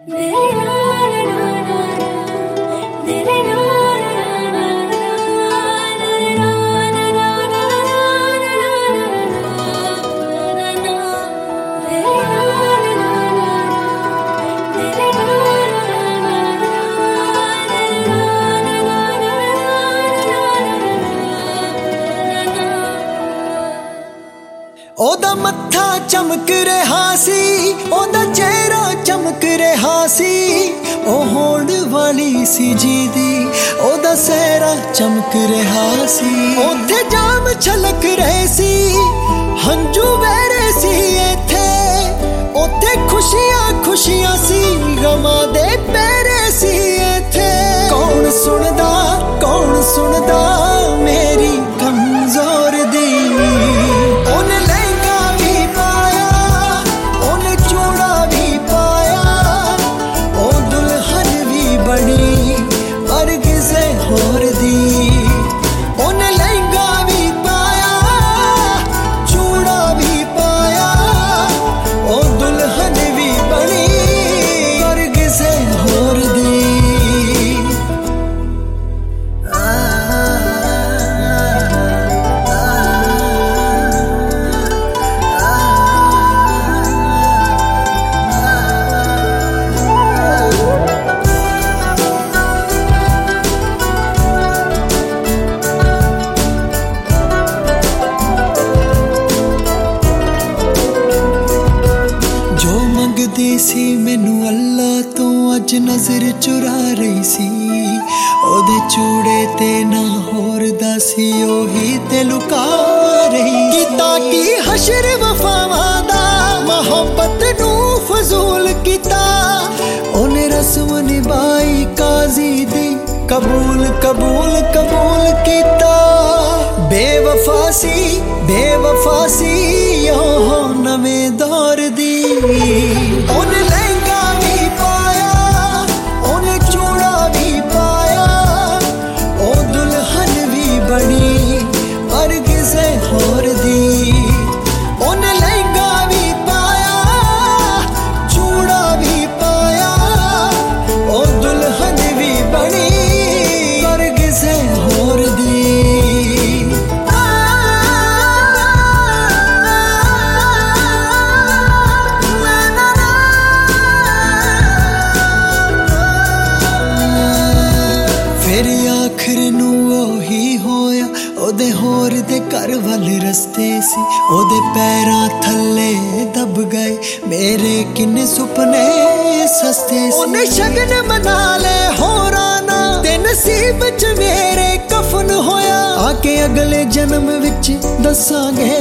ओदा मत्था चमक रहा सी, ओदा चेहरा चमक रहा सी, ओ होड़ वाली सी जीदी, ओदा सहरा चमक रहा सी। ओथे जाम छलक रहे सी, हंजू बह रहे सी इथे, ओथे खुशियां खुशियां सी, गमा दे पैरे सी इथे। कौन सुनदा मेरी कमजोर दी। होर दी ओने लहंगा भी पाया, चूड़ा भी पाया, ओ दुल्हन भी बनी स्वर्ग से होर दी। मंगदी सी मैनू अल्लाह तो अज नजर चुरा रही सी, ओदे चूड़े ते ना होर दा सी, ओही ते लुका रही। कीता की हशर वफावां दा, मोहब्बत नू फजूल कीता, ओने रस्म निभाई काजी दी, कबूल कबूल कबूल कीता। बेवफा सी ओह नवें दौर दी। ओने लहंगा भी पाया, ओने चूड़ा भी पाया, ओ दुल्हन भी बनी पर किसे होर दी। ओने लहंगा भी पाया, चूड़ा भी पाया, ओ दुल्हन भी बनी पर किसे होर दी। आखिर नू ओही होया, ओदे होर दे घर वाले रस्ते सी, ओदे पैरां थल्ले दब गए मेरे किन्ने सुपने सस्ते सी। ओने शगन मना ले होरा ना, ते नसीब च मेरे कफन होया, आके अगले जन्म विच दसांगे